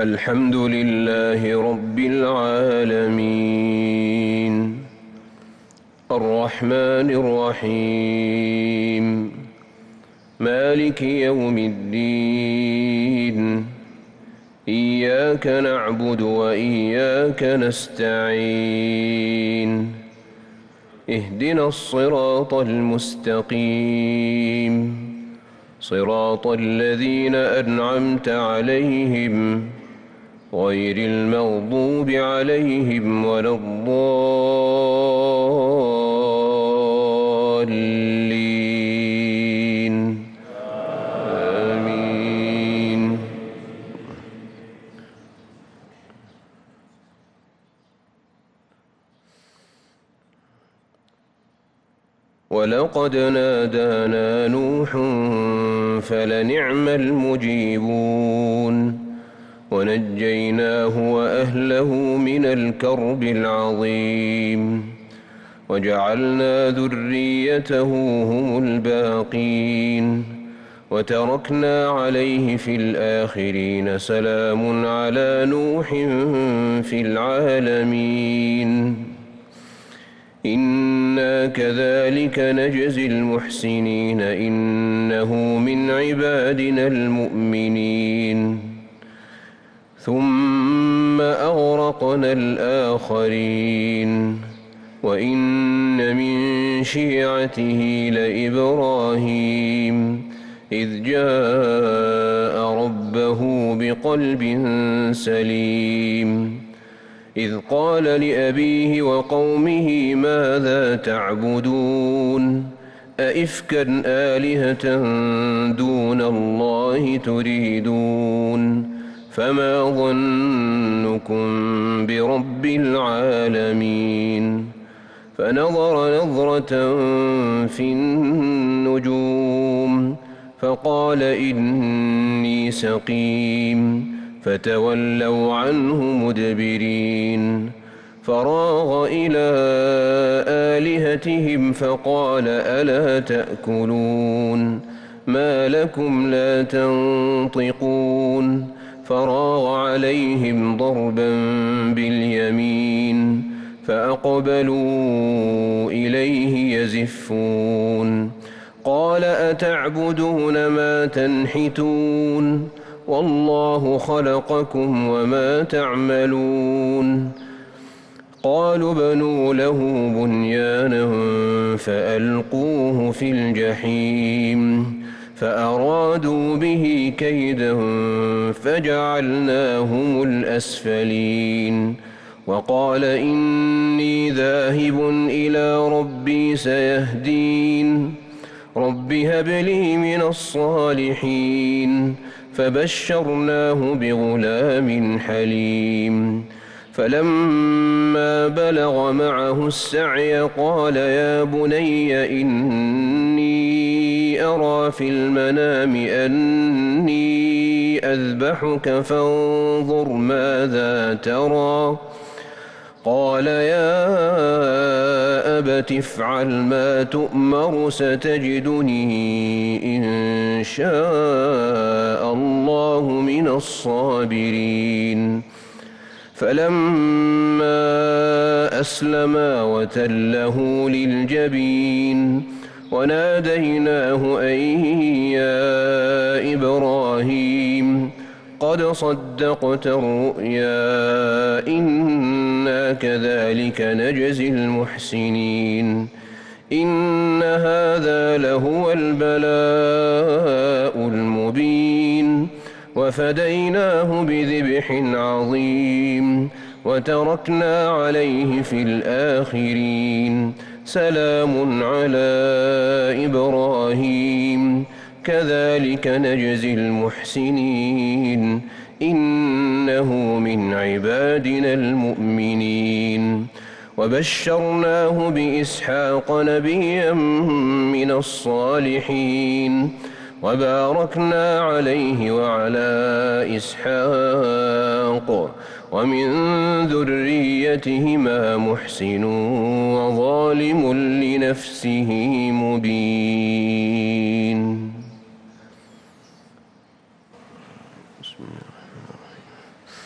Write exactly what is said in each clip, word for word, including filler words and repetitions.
الحمد لله رب العالمين الرحمن الرحيم مالك يوم الدين إياك نعبد وإياك نستعين اهدنا الصراط المستقيم صراط الذين أنعمت عليهم غير المغضوب عليهم ولا الضالين آمين. ولقد نادانا نوح فلنعم المجيبون ونجيناه وأهله من الكرب العظيم وجعلنا ذريته هم الباقين وتركنا عليه في الآخرين سلام على نوح في العالمين إنا كذلك نجزي المحسنين إنه من عبادنا المؤمنين ثم أغرقنا الآخرين وإن من شيعته لإبراهيم إذ جاء ربه بقلب سليم إذ قال لأبيه وقومه ماذا تعبدون أئفكا آلهة دون الله تريدون فما ظنكم برب العالمين فنظر نظرة في النجوم فقال إني سقيم فتولوا عنه مدبرين فراغ إلى آلهتهم فقال ألا تأكلون ما لكم لا تنطقون فراغ عليهم ضربا باليمين فأقبلوا إليه يزفون قال أتعبدون ما تنحتون والله خلقكم وما تعملون قالوا بنوا له بنيانا فألقوه في الجحيم فأرادوا به كيدا فجعلناهم الأسفلين وقال إني ذاهب إلى ربي سيهدين رب هب لي من الصالحين فبشرناه بغلام حليم فلما بلغ معه السعي قال يا بني إني أرى في المنام أني أذبحك فانظر ماذا ترى قال يا أبت افعل ما تؤمر ستجدني إن شاء الله من الصابرين فلما أسلما وتله للجبين وناديناه أن يا إبراهيم قد صدقت الرؤيا إنا كذلك نجزي المحسنين إن هذا لهو البلاء المبين وفديناه بذبح عظيم وتركنا عليه في الآخرين سلام على إبراهيم كذلك نجزي المحسنين إنه من عبادنا المؤمنين وبشرناه بإسحاق نبيا من الصالحين وباركنا عليه وعلى إسحاق ومن ذريتهما محسن وظالم لنفسه مبين. بسم الله الرحمن الرحيم.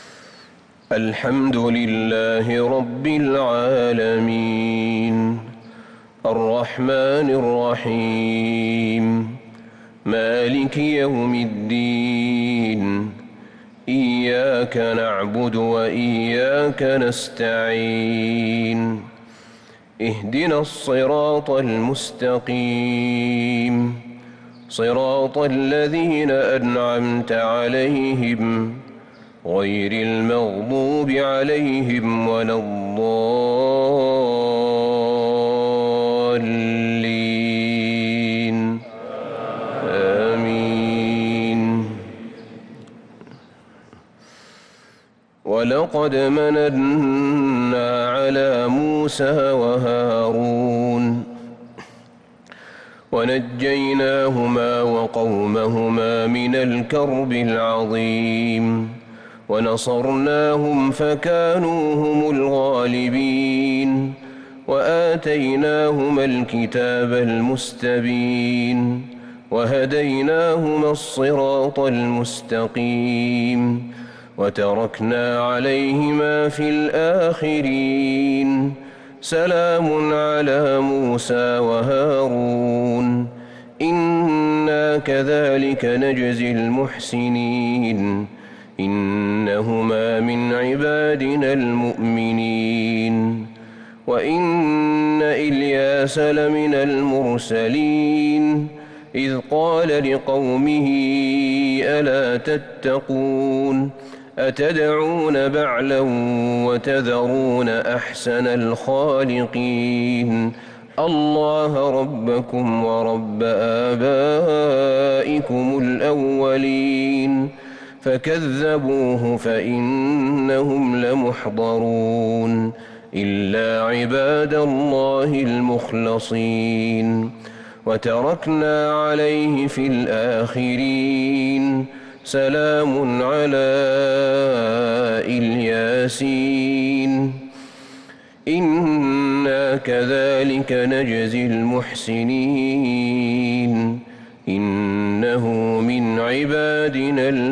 الحمد لله رب العالمين الرحمن الرحيم مالك يوم الدين إياك نعبد وإياك نستعين اهدنا الصراط المستقيم صراط الذين أنعمت عليهم غير المغضوب عليهم ولا الضالين آمين. ولقد مننا على موسى وهارون ونجيناهما وقومهما من الكرب العظيم ونصرناهم فكانوا هم الغالبين وآتيناهما الكتاب المستبين وهديناهما الصراط المستقيم وتركنا عليهما في الآخرين سلام على موسى وهارون إنا كذلك نجزي المحسنين إنهما من عبادنا المؤمنين وإن إلياس لمن المرسلين إذ قال لقومه ألا تتقون أتدعون بعلا وتذرون أحسن الخالقين الله ربكم ورب آبائكم الأولين فكذبوه فإنهم لمحضرون إلا عباد الله المخلصين وتركنا عليه في الآخرين سلام على الياسين إنا كذلك نجزي المحسنين إنه من عبادنا